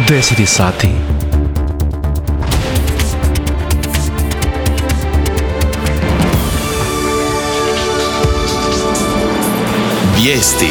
10 sati. Vijesti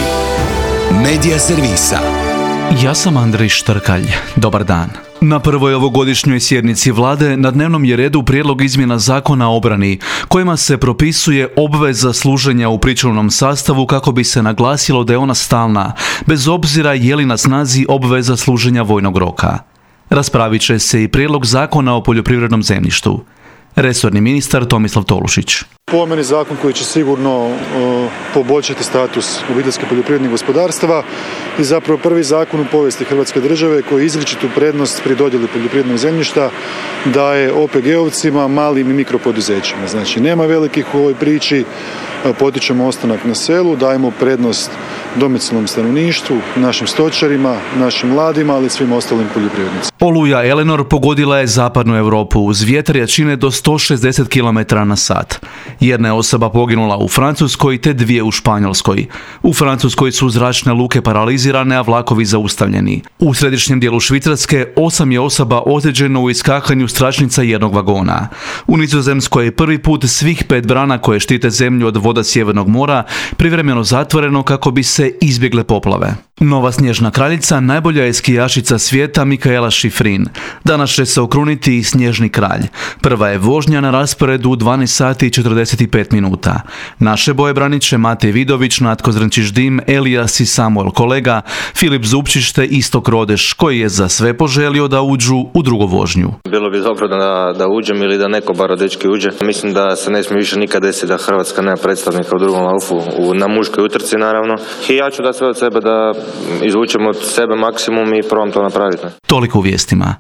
Medija servisa. Ja sam Andrej Štrkalj. Dobar dan. Na prvoj ovogodišnjoj sjednici vlade na dnevnom je redu prijedlog izmjena Zakona o obrani, kojima se propisuje obveza služenja u pričuvnom sastavu kako bi se naglasilo da je ona stalna, bez obzira je li na snazi obveza služenja vojnog roka. Raspravit će se i prijedlog Zakona o poljoprivrednom zemljištu. Resorni ministar Tomislav Tolušić. Po meni zakon koji će sigurno poboljšati status obiteljskih poljoprivrednih gospodarstava i zapravo prvi zakon u povijesti Hrvatske države koji izričitu prednost pri dodjeli poljoprivrednog zemljišta daje OPG-ovcima, malim i mikropoduzećima. Znači nema velikih u ovoj priči, potičemo ostanak na selu, dajemo prednost domicilnom stanovništvu, našim stočarima, našim mladima, ali i svim ostalim poljoprivrednicima. Oluja Eleanor pogodila je zapadnu Europu uz vjetar jačine do 160 km/h. Jedna je osoba poginula u Francuskoj te dvije u Španjolskoj. U Francuskoj su zračne luke paralizirane, a vlakovi zaustavljeni. U središnjem dijelu Švicarske 8 je osoba ozlijeđeno u iskakanju s tračnica jednog vagona. U Nizozemskoj je prvi put svih 5 brana koje štite zemlju od voda Sjevernog mora privremeno zatvoreno kako bi se izbjegle poplave. Nova snježna kraljica najbolja je skijašica svijeta Mikaela Šifrin. Danas će se okruniti i snježni kralj. Prva je vožnja na rasporedu u 12 sati i 45 minuta. Naše boje branit će Matej Vidović, Natko Zrnčić-Dim, Elijas i Samuel Kolega, Filip Zupčić te Istok Rodeš, koji je za sve poželio da uđu u drugu vožnju. Bilo bi dobro da uđem ili da neko bar od dečki uđe. Mislim da se ne smije više nikad desiti da Hrvatska nema predstavnika u drugom laufu, na muškoj utrci naravno. I ja ću da sve od sebe da izvučem od sebe maksimum i probam to napraviti. Toliko u vijestima.